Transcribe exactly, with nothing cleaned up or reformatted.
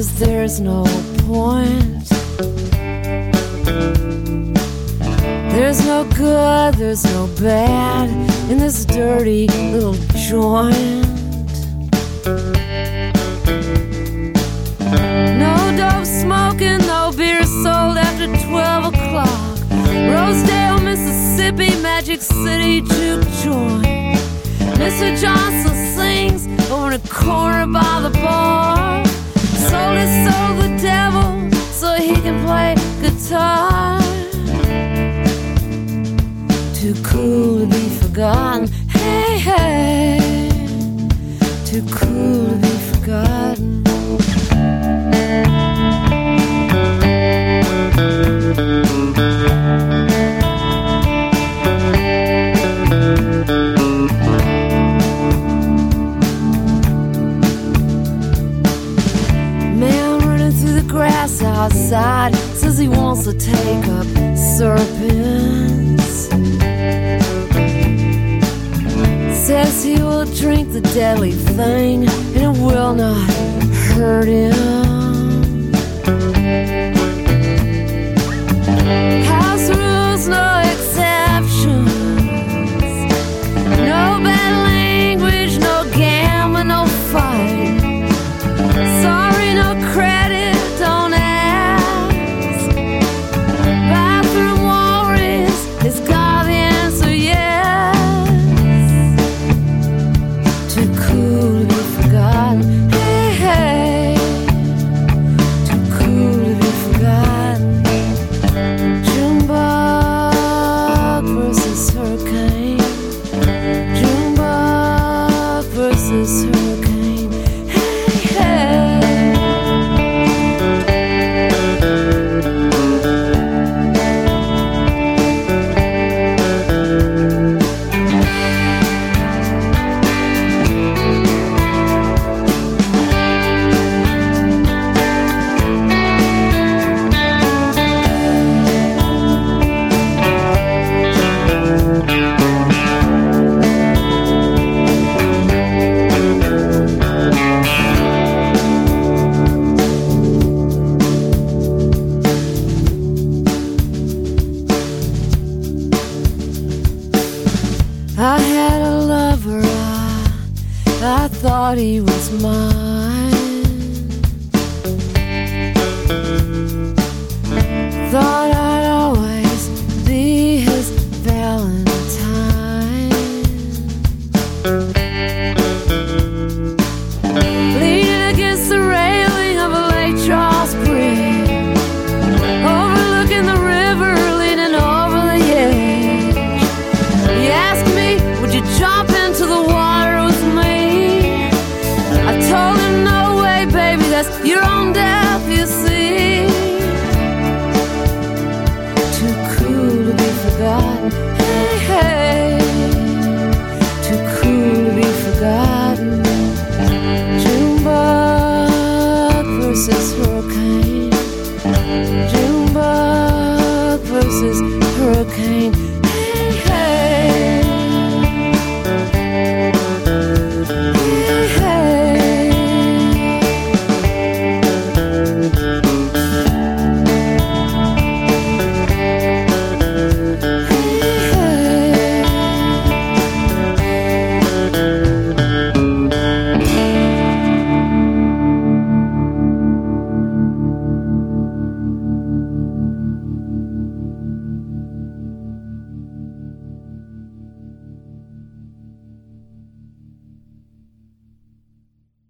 'cause there's no point. There's no good, there's no bad in this dirty little joint. No dope smoking, no beer sold after twelve o'clock. Rosedale, Mississippi, Magic City juke joint. Mister Johnson sings over in a corner by the bar. Sold his soul to the devil so he can play guitar. Too cool to be forgotten. Hey, hey. Too cool to be forgotten. Outside says he wants to take up serpents. Says he will drink the deadly thing and it will not hurt him. House rules, no exceptions. No bad language, no gambling, no fight. Sorry, no credit, don't ask. I had a lover, I, I thought he was mine. Thought I'd always be his Valentine. Leaning against the railing of a Lake Charles bridge, overlooking the river, leaning over the edge. He asked me, would you jump into the water with me? I told him, no way, baby, that's your own death, you see. Too cool to be forgotten, hey, hey. Too cool to be forgotten. Junebug versus hurricane. Junebug versus hurricane.